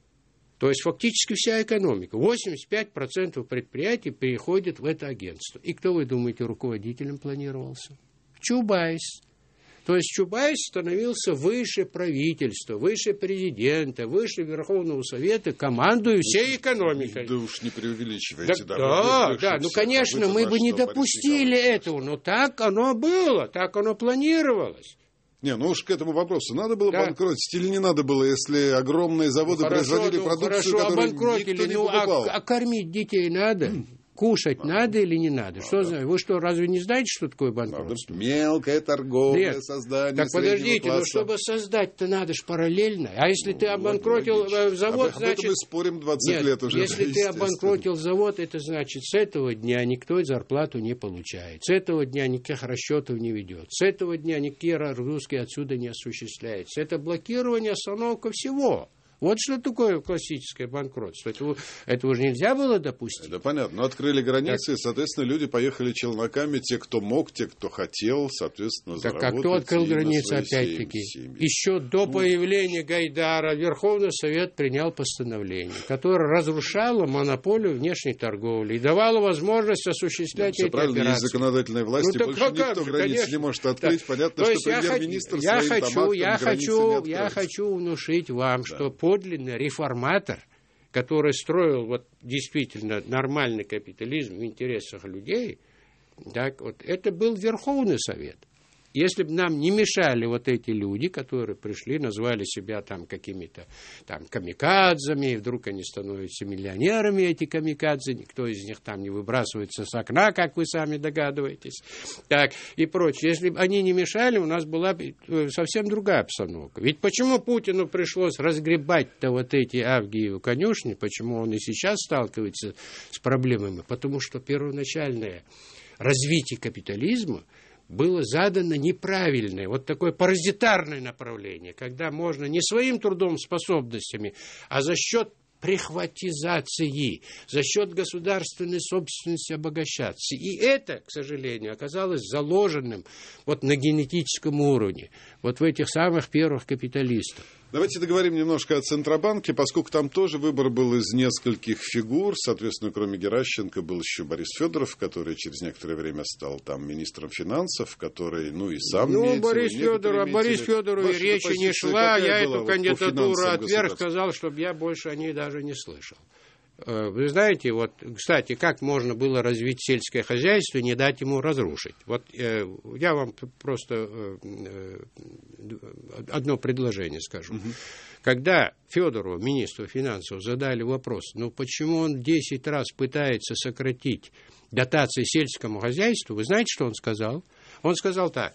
То есть фактически вся экономика. восемьдесят пять процентов предприятий переходит в это агентство. И кто, вы думаете, руководителем планировался? Чубайс. То есть Чубайс становился выше правительства, выше президента, выше Верховного Совета, командуя всей экономикой. Да уж не преувеличивайте. Да, да, да, да, ну, конечно, мы бы не допустили этого, но так оно было, так оно планировалось. Не, ну уж к этому вопросу. Надо было да. банкротить или не надо было, если огромные заводы ну, хорошо, производили ну, продукцию, хорошо, которую обанкротили, никто не ну, покупал. А, а кормить детей надо? Кушать надо, надо или не надо? Что надо. Вы что, разве не знаете, что такое банкротство? Надо мелкая торговля, Нет. создание так подождите, класса. Ну чтобы создать-то надо ж параллельно. А если ну, ты обанкротил логично. завод, об, значит... Об этом мы спорим двадцать Нет, лет уже. Если ты обанкротил завод, это значит, с этого дня никто зарплату не получает. С этого дня никаких расчетов не ведет. С этого дня никакие разгрузки отсюда не осуществляются. Это блокирование, остановка всего. Вот что такое классическое банкротство. Этого, этого же нельзя было допустить. Это понятно. Но открыли границы, так, и, соответственно, люди поехали челноками. Те, кто мог, те, кто хотел, соответственно, так, заработать. А кто открыл границы, опять-таки? Еще до ну, появления Гайдара Верховный Совет принял постановление, которое разрушало монополию внешней торговли и давало возможность осуществлять да, эти операции. Правильно, есть законодательной власти, ну, больше никто же, границ конечно. не может открыть. Да. Понятно, То что премьер-министр я своим хочу, там я актом хочу, не я хочу внушить вам, да. что подлинный реформатор, который строил вот действительно нормальный капитализм в интересах людей, так, вот, это был Верховный Совет. Если бы нам не мешали вот эти люди, которые пришли, назвали себя там какими-то там камикадзами, и вдруг они становятся миллионерами, эти камикадзе, никто из них там не выбрасывается с окна, как вы сами догадываетесь, так, и прочее. Если бы они не мешали, у нас была бы совсем другая обстановка. Ведь почему Путину пришлось разгребать-то вот эти Авгиевы конюшни, почему он и сейчас сталкивается с проблемами? Потому что первоначальное развитие капитализма было задано неправильное, вот такое паразитарное направление, когда можно не своим трудом, способностями, а за счет прихватизации, за счет государственной собственности обогащаться. И это, к сожалению, оказалось заложенным вот на генетическом уровне, вот в этих самых первых капиталистов. Давайте договорим немножко о Центробанке, поскольку там тоже выбор был из нескольких фигур. Соответственно, кроме Геращенко был еще Борис Федоров, который через некоторое время стал там министром финансов, который, ну и сам... Ну, метил, Борис Федоров, Борис Федоров и речи не шла. Я эту кандидатуру отверг, сказал, чтобы я больше о ней даже не слышал. Вы знаете, вот, кстати, как можно было развить сельское хозяйство и не дать ему разрушить? Вот э, я вам просто э, одно предложение скажу. Угу. Когда Федорову, министру финансов, задали вопрос, ну почему он десять раз пытается сократить дотации сельскому хозяйству, вы знаете, что он сказал? Он сказал так: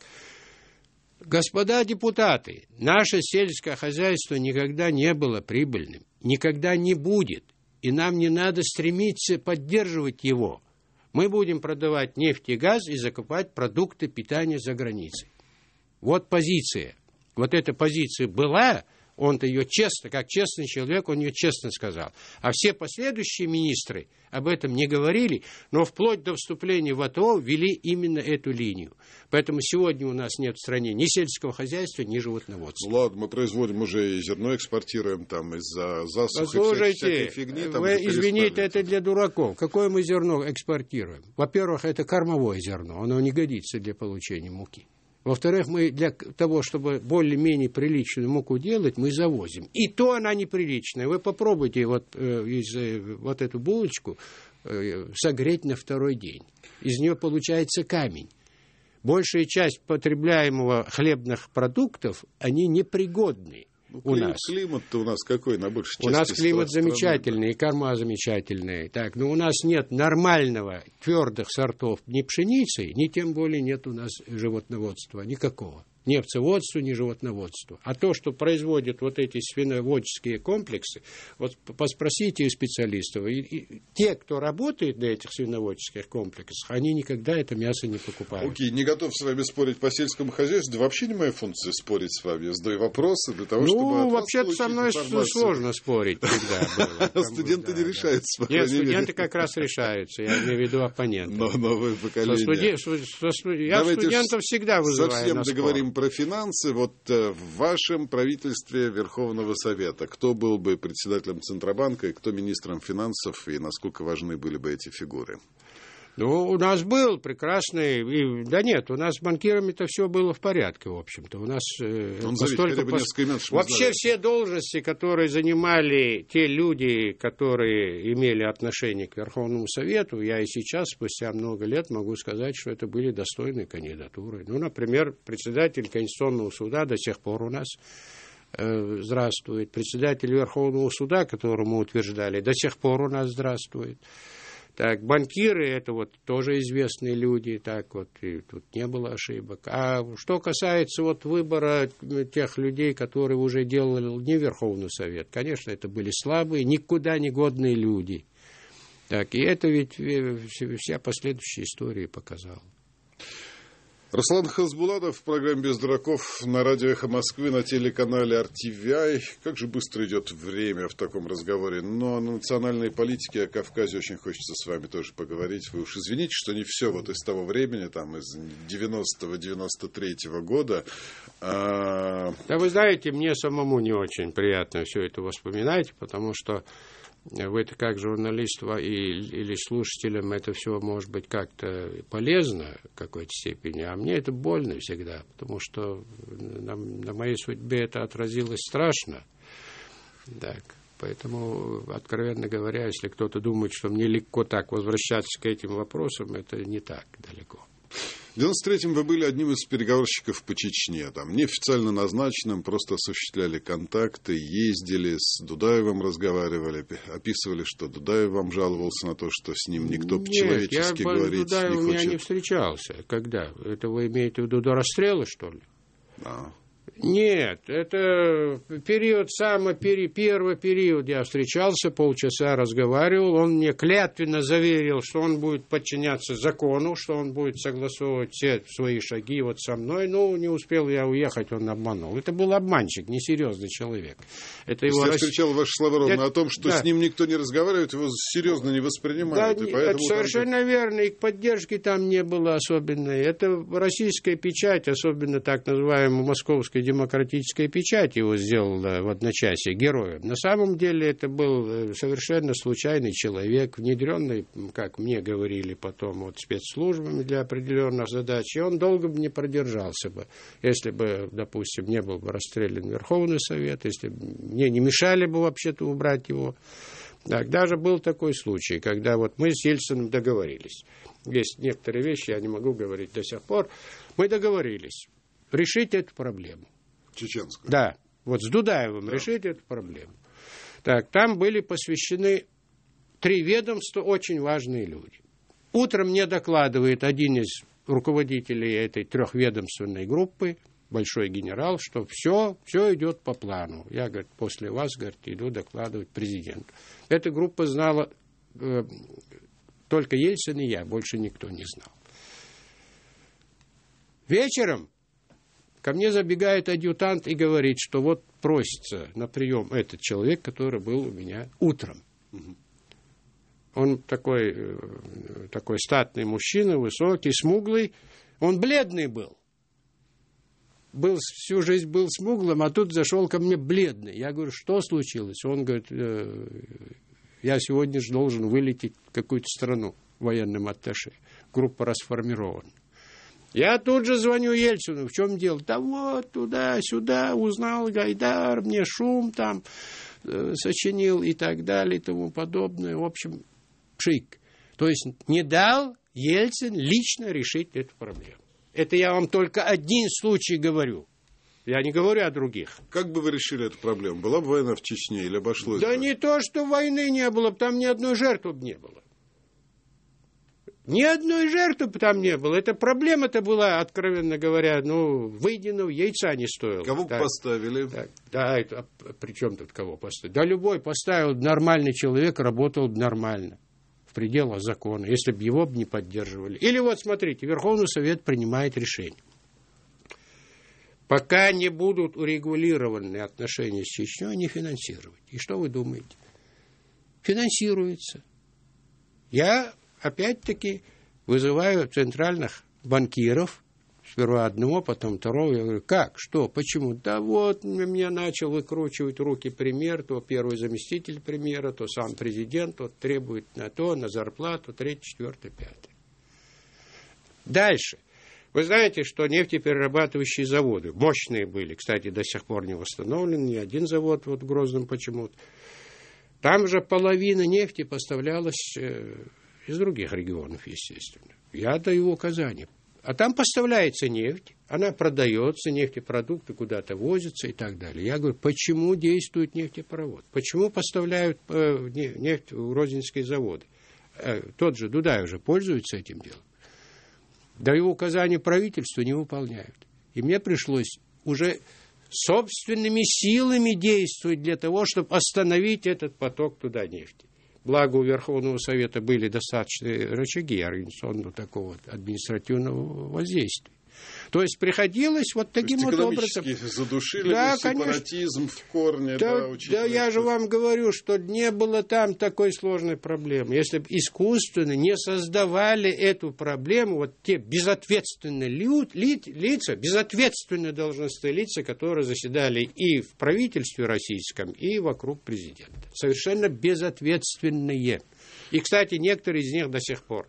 господа депутаты, наше сельское хозяйство никогда не было прибыльным, никогда не будет. И нам не надо стремиться поддерживать его. Мы будем продавать нефть и газ и закупать продукты питания за границей. Вот позиция. Вот эта позиция была, он-то ее честно, как честный человек, он ее честно сказал. А все последующие министры об этом не говорили, но вплоть до вступления в АТО вели именно эту линию. Поэтому сегодня у нас нет в стране ни сельского хозяйства, ни животноводства. Ну, ладно, мы производим уже и зерно, экспортируем там из-за засухи. Послушайте, фигни, там вы извините, это для дураков. Какое мы зерно экспортируем? Во-первых, это кормовое зерно, оно не годится для получения муки. Во-вторых, мы для того, чтобы более-менее приличную муку делать, мы завозим. И то она неприличная. Вы попробуйте вот, э, из, э, вот эту булочку э, согреть на второй день. Из нее получается камень. Большая часть потребляемого хлебных продуктов, они непригодны. Ну, у климат, нас. Климат-то у нас какой на большей части? У нас климат страны, замечательный, и корма замечательная. Так, но у нас нет нормального твердых сортов ни пшеницы, ни тем более нет у нас животноводства никакого. Ни овцеводства, ни животноводства. А то, что производят вот эти свиноводческие комплексы, вот поспросите у специалистов, и, и те, кто работает на этих свиноводческих комплексах, они никогда это мясо не покупают. Окей, не готов с вами спорить по сельскому хозяйству, да вообще не моя функция спорить с вами. Я задаю вопросы для того, ну, чтобы Ну, вообще-то со мной информацию. Сложно спорить всегда было. Студенты не решаются. Нет, студенты как раз решаются, я имею в виду оппонентов. Но новое поколение. Я студентов всегда вызываю на спор. Совсем договорим про финансы. Вот в вашем правительстве Верховного Совета кто был бы председателем Центробанка и кто министром финансов, и насколько важны были бы эти фигуры? Ну, у нас был прекрасный... И, да нет, у нас с банкирами-то все было в порядке, в общем-то. У нас... Он зовет хотя бы несколько имен, вообще знаем. Все должности, которые занимали те люди, которые имели отношение к Верховному Совету, я и сейчас, спустя много лет, могу сказать, что это были достойные кандидатуры. Ну, например, председатель Конституционного суда до сих пор у нас э, здравствует. Председатель Верховного суда, которого мы утверждали, до сих пор у нас здравствует. Так, банкиры, это вот тоже известные люди, так вот, и тут не было ошибок. А что касается вот выбора тех людей, которые уже делали не Верховный Совет, конечно, это были слабые, никуда не годные люди. Так, и это ведь вся последующая история показала. Руслан Хасбулатов в программе «Без дураков» на радио «Эхо Москвы» на телеканале эр ти ви ай. Как же быстро идет время в таком разговоре. Но о национальной политике, о Кавказе очень хочется с вами тоже поговорить. Вы уж извините, что не все вот из того времени, там из девяностого девяносто третьего года. А... Да вы знаете, мне самому не очень приятно все это вспоминать, потому что вы-то как журналист и, или слушателям это все может быть как-то полезно в какой-то степени, а мне это больно всегда, потому что на, на моей судьбе это отразилось страшно. Так. Поэтому, откровенно говоря, если кто-то думает, что мне легко так возвращаться к этим вопросам, это не так далеко. В девяносто третьем вы были одним из переговорщиков по Чечне. Там неофициально назначенным, просто осуществляли контакты, ездили, с Дудаевым разговаривали, описывали, что Дудаев вам жаловался на то, что с ним никто по-человечески говорить не хочет. Нет, я с Дудаевым я не встречался. Когда? Это вы имеете в виду до расстрела, что ли? Да. Нет, это период, самый пери, первый период я встречался, полчаса разговаривал, он мне клятвенно заверил, что он будет подчиняться закону, что он будет согласовывать все свои шаги вот со мной, ну, не успел я уехать, он обманул. Это был обманщик, несерьезный человек. Это его я рас... встречал ваши слова ровно это... о том, что да. с ним никто не разговаривает, его серьезно не воспринимают. Да, и поэтому это совершенно там... верно, и поддержки там не было особенной. Это российская печать, особенно так называемая московская демократическая печать его сделала в одночасье героем. На самом деле это был совершенно случайный человек, внедренный, как мне говорили потом, вот, спецслужбами для определенных задач, и он долго бы не продержался бы, если бы, допустим, не был бы расстрелян Верховный Совет, если бы мне не мешали бы вообще-то убрать его. Так, даже был такой случай, когда вот мы с Ельциным договорились. Есть некоторые вещи, я не могу говорить до сих пор. Мы договорились решить эту проблему. Чеченскую. Да, вот с Дудаевым да. решить эту проблему. Так, там были посвящены три ведомства, очень важные люди. Утром мне докладывает один из руководителей этой трехведомственной группы, большой генерал, что все, все идет по плану. Я, говорит, после вас, говорит, иду докладывать президенту. Эта группа знала э, только Ельцин и я, больше никто не знал. Вечером ко мне забегает адъютант и говорит, что вот просится на прием этот человек, который был у меня утром. Угу. Он такой, такой статный мужчина, высокий, смуглый. Он бледный был. был. Всю жизнь был смуглым, а тут зашел ко мне бледный. Я говорю, что случилось? Он говорит, я сегодня же должен вылететь в какую-то страну военным атташе. Группа расформирована. Я тут же звоню Ельцину. В чем дело? Да вот, туда-сюда, узнал Гайдар, мне шум там э, сочинил и так далее, и тому подобное. В общем, пшик. То есть не дал Ельцин лично решить эту проблему. Это я вам только один случай говорю. Я не говорю о других. Как бы вы решили эту проблему? Была бы война в Чечне или обошлось? Да бы? не то, что войны не было, там ни одной жертвы бы не было. Ни одной жертвы там не было. Эта проблема-то была, откровенно говоря, ну, выеденного яйца не стоила. Кого так, поставили? Так, да, это, а при чем тут кого поставили? Да любой поставил, нормальный человек работал бы нормально, в пределах закона, если бы его бы не поддерживали. Или вот, смотрите, Верховный Совет принимает решение. Пока не будут урегулированы отношения с Чечней, не финансировать. И что вы думаете? Финансируется. Я... Опять-таки вызываю центральных банкиров, сперва одного, потом второго. Я говорю, как, что, почему? Да вот, мне начал выкручивать руки премьер, то первый заместитель премьера, то сам президент, то требует на то, на зарплату, третий, четвертый, пятый. Дальше. Вы знаете, что нефтеперерабатывающие заводы, мощные были, кстати, до сих пор не восстановлены, ни один завод вот в Грозном почему-то. Там же половина нефти поставлялась... из других регионов, естественно. Я даю указания. А там поставляется нефть, она продается, нефтепродукты куда-то возятся и так далее. Я говорю, почему действует нефтепровод? Почему поставляют э, нефть в Грозненские заводы? Э, тот же Дудаев же пользуется этим делом. Даю указания правительству, не выполняют. И мне пришлось уже собственными силами действовать для того, чтобы остановить этот поток туда нефти. Благо у Верховного Совета были достаточные рычаги организационного такого административного воздействия. То есть приходилось вот таким вот образом. Задушили да, сепаратизм в корне. Да, да, да я же вам говорю, что не было там такой сложной проблемы. Если бы искусственно не создавали эту проблему, вот те безответственные ли, ли, лица, безответственные должностные лица, которые заседали и в правительстве российском, и вокруг президента. Совершенно безответственные. И, кстати, некоторые из них до сих пор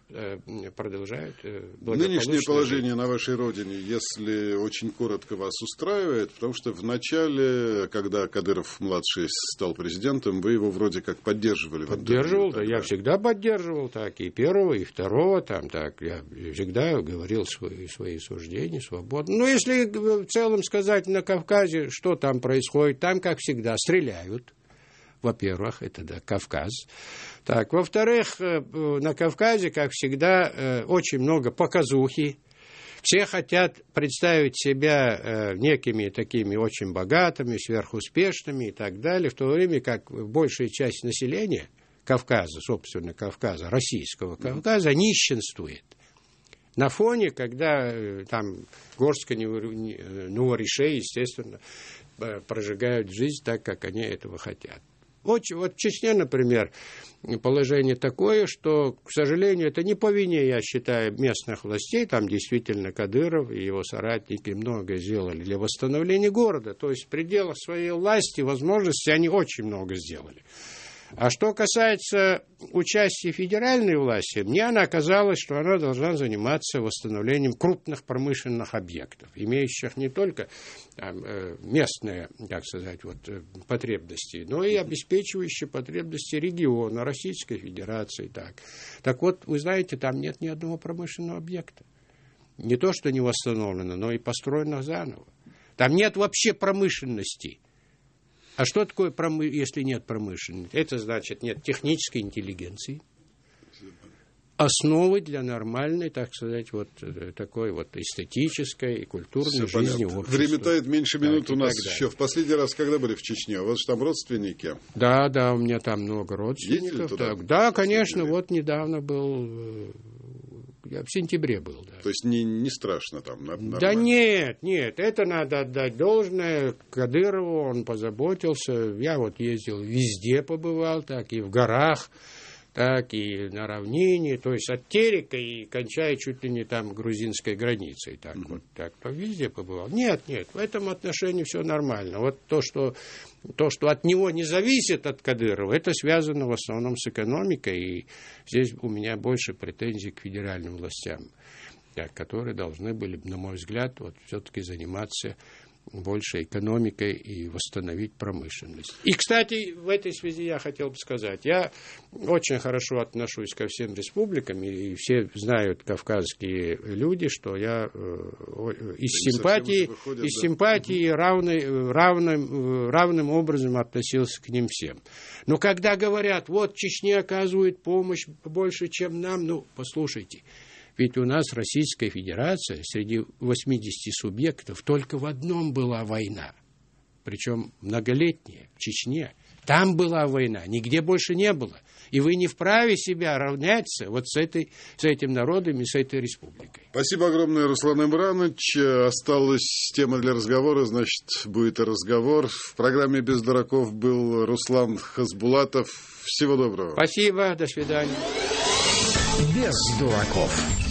продолжают. Нынешнее положение на вашей родине, если очень коротко, вас устраивает, потому что в начале, когда Кадыров-младший стал президентом, вы его вроде как поддерживали. Поддерживал, да, я всегда поддерживал, так, и первого, и второго, там, так, я всегда говорил свои, свои суждения свободно. Ну, если в целом сказать на Кавказе, что там происходит, там, как всегда, стреляют. Во-первых, это да, Кавказ. Так, во-вторых, на Кавказе, как всегда, очень много показухи. Все хотят представить себя некими такими очень богатыми, сверхуспешными и так далее, в то время как большая часть населения Кавказа, собственно, Кавказа, российского Кавказа, нищенствует. На фоне, когда там горстка новоришей, естественно, прожигают жизнь так, как они этого хотят. Очень, вот в Чечне, например, положение такое, что, к сожалению, это не по вине, я считаю, местных властей. Там действительно Кадыров и его соратники многое сделали для восстановления города. То есть в пределах своей власти, возможностей они очень много сделали. А что касается участия федеральной власти, мне она казалось, что она должна заниматься восстановлением крупных промышленных объектов, имеющих не только там, местные, как сказать, вот, потребности, но и обеспечивающие потребности региона, Российской Федерации. Так. так вот, вы знаете, там нет ни одного промышленного объекта. Не то, что не восстановлено, но и построено заново. Там нет вообще промышленности. А что такое, промы... если нет промышленности? Это значит, нет технической интеллигенции, основы для нормальной, так сказать, вот такой вот эстетической и культурной Все жизни понятно. Общества. Время тает меньше минут так, у нас еще. В последний раз, когда были в Чечне? У вас же там родственники? Да, да, у меня там много родственников. Туда, так. Да, конечно, вот недавно был... Я в сентябре был, да. То есть не, не страшно там? Нормально. Да нет, нет, это надо отдать должное Кадырову, он позаботился. Я вот ездил, везде побывал, так и в горах, так и на равнине, то есть от Терека и кончая чуть ли не там грузинской границей. Так mm-hmm. вот, так, то везде побывал. Нет, нет, в этом отношении все нормально. Вот то, что... То, что от него не зависит, от Кадырова, это связано в основном с экономикой, и здесь у меня больше претензий к федеральным властям, которые должны были, на мой взгляд, вот, все-таки заниматься больше экономикой и восстановить промышленность. И, кстати, в этой связи я хотел бы сказать, я очень хорошо отношусь ко всем республикам, и все знают, кавказские люди, что я э, из да симпатии, выходят, из да. симпатии равный, равным, равным образом относился к ним всем. Но когда говорят, вот Чечне оказывает помощь больше, чем нам, ну, послушайте, ведь у нас Российская Федерация среди восьмидесяти субъектов только в одном была война, причем многолетняя, в Чечне. Там была война, нигде больше не было. И вы не вправе себя равняться вот с, этой, с этим народом и с этой республикой. Спасибо огромное, Руслан Имранович. Осталась тема для разговора, значит, будет и разговор. В программе «Без дураков» был Руслан Хасбулатов. Всего доброго. Спасибо, до свидания. Без дураков.